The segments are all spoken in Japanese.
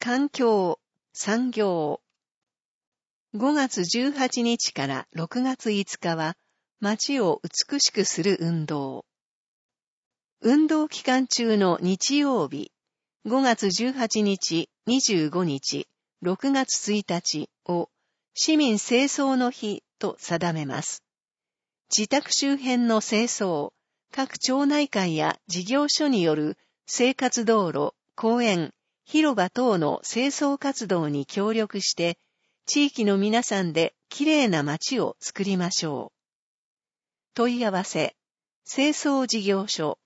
環境、産業。5月18日から6月5日は、街を美しくする運動。運動期間中の日曜日、5月18日、25日、6月1日を市民清掃の日と定めます。自宅周辺の清掃、各町内会や事業所による生活道路、公園、広場等の清掃活動に協力して、地域の皆さんできれいな街を作りましょう。問い合わせ、清掃事業所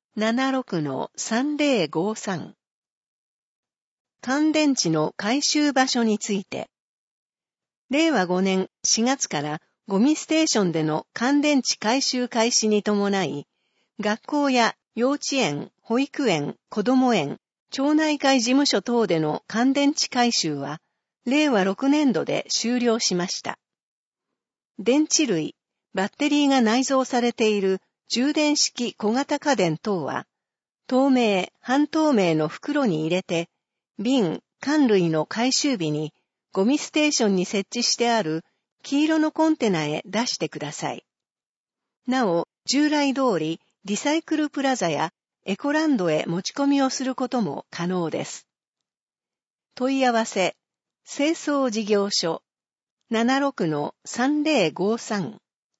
76-3053。乾電池の回収場所について、令和5年4月からゴミステーションでの乾電池回収開始に伴い、学校や幼稚園、保育園、子ども園、町内会事務所等での乾電池回収は、令和6年度で終了しました。電池類、バッテリーが内蔵されている充電式小型家電等は、透明、半透明の袋に入れて、瓶、缶類の回収日に、ゴミステーションに設置してある黄色のコンテナへ出してください。なお、従来通りリサイクルプラザやエコランドへ持ち込みをすることも可能です。問い合わせ、清掃事業所 76-3053。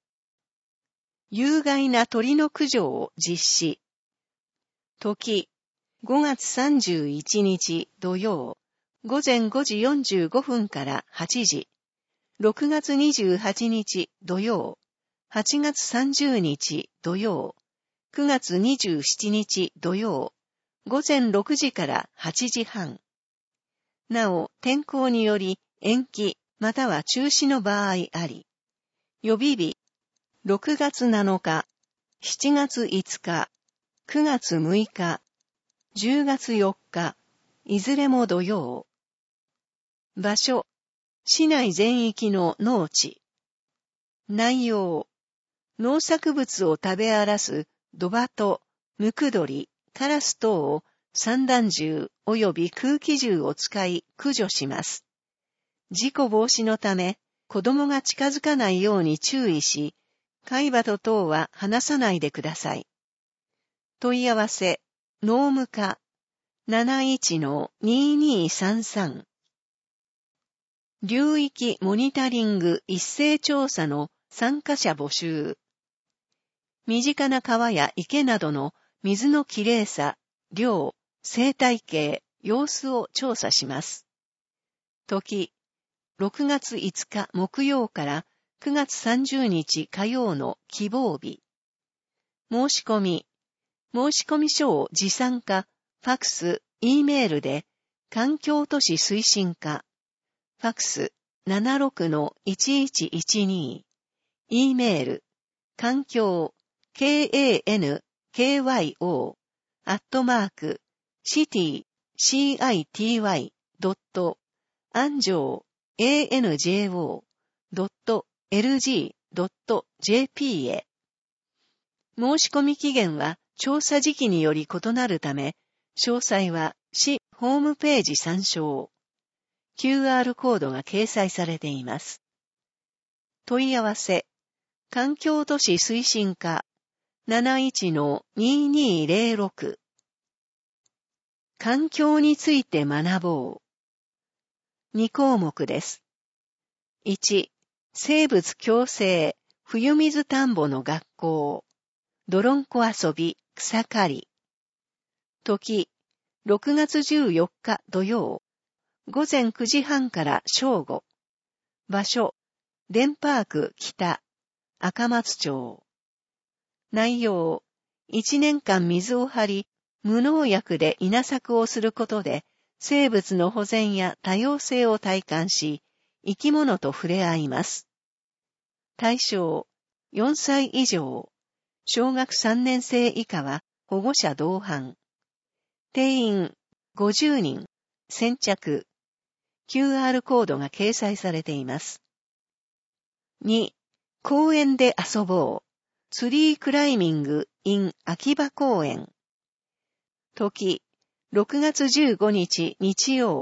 有害な鳥の駆除を実施。時、5月31日土曜、午前5時45分から8時。6月28日土曜、8月30日土曜、9月27日土曜、午前6時から8時半。なお、天候により延期または中止の場合あり、予備日、6月7日、7月5日、9月6日、10月4日、いずれも土曜。場所、市内全域の農地。内容、農作物を食べ荒らすドバト、ムクドリ、カラス等を散弾銃及び空気銃を使い駆除します。事故防止のため、子供が近づかないように注意し、貝鳩等は離さないでください。問い合わせ、農務課 71-2233。流域モニタリング一斉調査の参加者募集。身近な川や池などの水のきれいさ、量、生態系、様子を調査します。時、6月5日木曜から9月30日火曜の希望日。申し込み書を持参か、ファクス、Eメールで、環境都市推進課、ファクス 76-1112、Eメール、環境、KANKYO、city,anjo.lg.jp へ。申し込み期限は調査時期により異なるため、詳細は市ホームページ参照。QR コードが掲載されています。問い合わせ、環境都市推進課 71-2206。環境について学ぼう。2項目です。1、生物共生、冬水田んぼの学校。泥んこ遊び、草刈り。時、6月14日土曜。午前9時半から正午。場所、デンパーク北、赤松町。内容、1年間水を張り、無農薬で稲作をすることで、生物の保全や多様性を体感し、生き物と触れ合います。対象、4歳以上。小学3年生以下は保護者同伴。定員50人。先着。QR コードが掲載されています。2、公園で遊ぼう。ツリークライミング in 秋葉公園。時、6月15日日曜。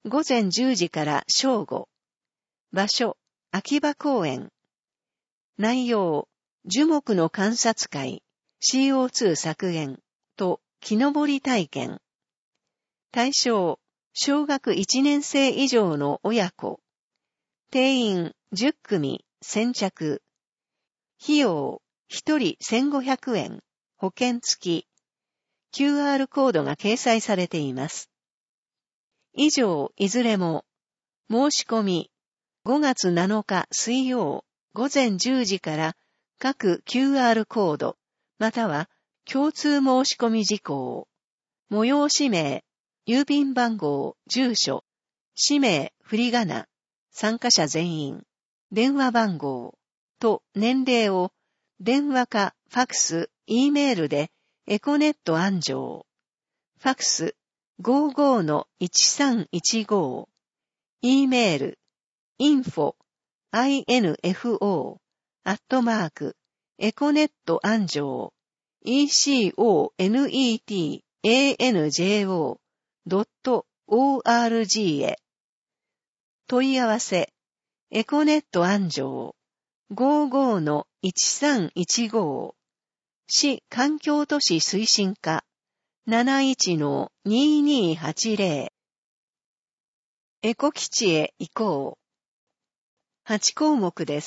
午前10時から正午。場所、秋葉公園。内容、樹木の観察会、CO2 削減と木登り体験。対象、小学1年生以上の親子。定員10組、先着。費用、1人1500円、保険付き。QR コードが掲載されています。以上、いずれも、申し込み、5月7日水曜、午前10時から各 QR コード、または共通申し込み事項、催し名、郵便番号、住所、氏名、振り仮名、参加者全員、電話番号と年齢を電話かファクス、E メールでエコネット安城。ファクス 55-1315。E メール info エコネット安城 econettanjo.org へ。問い合わせエコネット安城 55-1315。市環境都市推進課 71-2280。エコ基地へ行こう。8項目です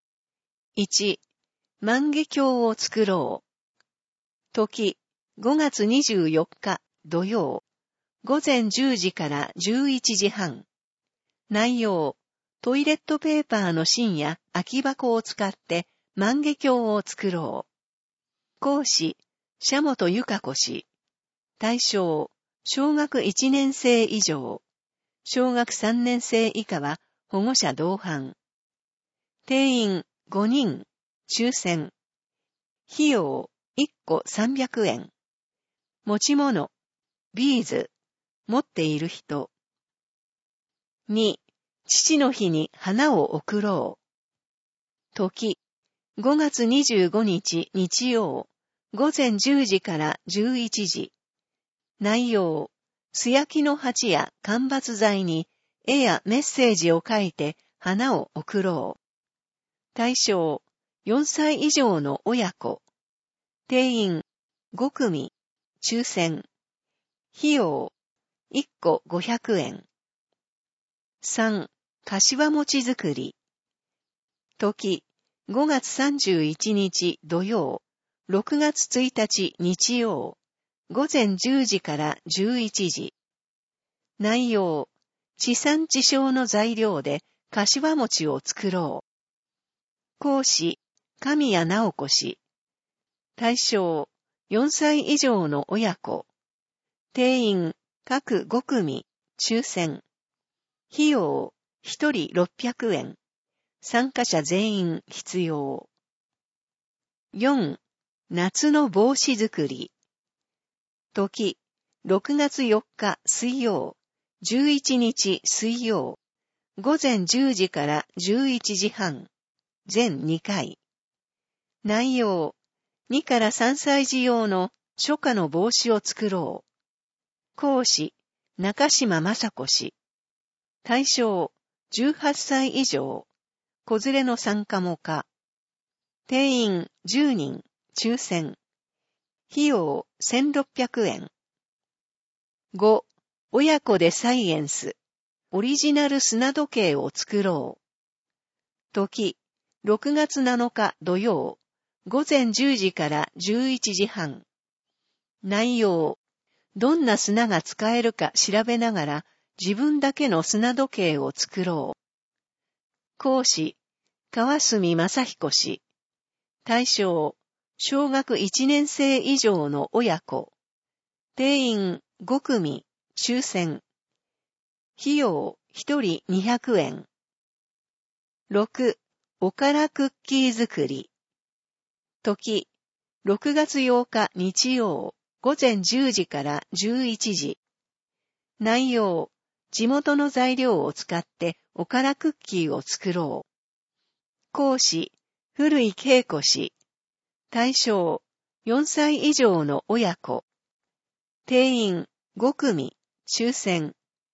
。1、万華鏡を作ろう。時、5月24日土曜、午前10時から11時半。内容、トイレットペーパーの芯や空き箱を使って万華鏡を作ろう。講師、社本由香子氏。対象、小学1年生以上。小学3年生以下は保護者同伴。定員5人、抽選。費用1個300円。持ち物、ビーズ、持っている人。2、父の日に花を贈ろう。時、5月25日日曜、午前10時から11時。内容、素焼きの鉢や間伐材に絵やメッセージを書いて花を贈ろう。対象、4歳以上の親子。定員、5組、抽選。費用、1個500円。3、柏餅作り。時、5月31日土曜、6月1日日曜、午前10時から11時。内容、地産地消の材料で柏餅を作ろう。講師、神谷直子氏。対象、4歳以上の親子。定員、各5組、抽選。費用、1人600円。参加者全員必要。4、夏の帽子作り。時、6月4日水曜、11日水曜、午前10時から11時半、全2回。内容、2から3歳児用の初夏の帽子を作ろう。講師、中島雅子氏。対象、18歳以上。子連れの参加も可。定員10人、抽選。費用1600円。5、親子でサイエンス。オリジナル砂時計を作ろう。時、6月7日土曜、午前10時から11時半。内容、どんな砂が使えるか調べながら自分だけの砂時計を作ろう。講師、川澄正彦氏。対象、小学1年生以上の親子。定員5組、抽選。費用1人200円。6、おからクッキー作り。時、6月8日日曜、午前10時から11時。内容、地元の材料を使っておからクッキーを作ろう。講師、古井恵子氏。対象、4歳以上の親子。定員5組、抽選。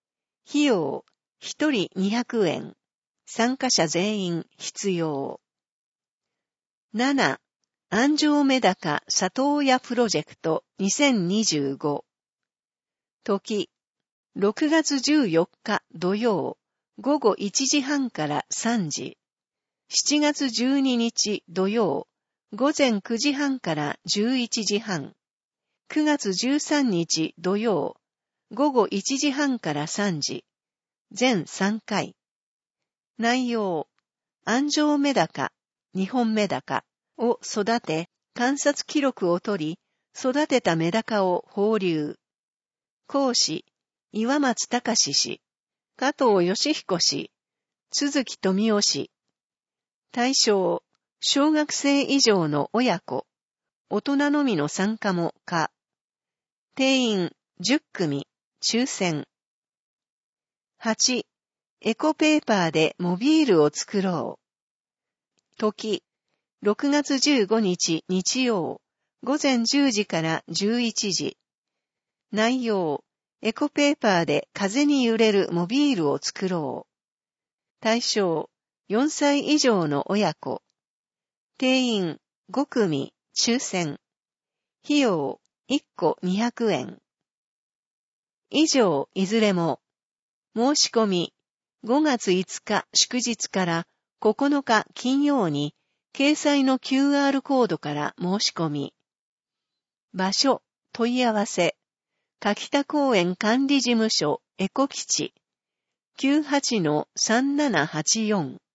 費用、1人200円。参加者全員必要。7. 安城メダカ里親プロジェクト2025。時、6月14日土曜、午後1時半から3時。7月12日土曜、午前9時半から11時半。9月13日土曜、午後1時半から3時。全3回。内容、安城メダカ、日本メダカを育て、観察記録を取り、育てたメダカを放流。講師、岩松隆氏、加藤義彦氏、都築富夫氏。対象、小学生以上の親子、大人のみの参加も可。定員10組、抽選。8. エコペーパーでモビールを作ろう。時、6月15日日曜、午前10時から11時。内容、エコペーパーで風に揺れるモビールを作ろう。対象、4歳以上の親子。定員5組、抽選。費用、1個200円。以上、いずれも。申し込み、5月5日祝日から9日金曜に、掲載の QR コードから申し込み。場所、問い合わせ。柿田公園管理事務所、エコ基地。98-3784。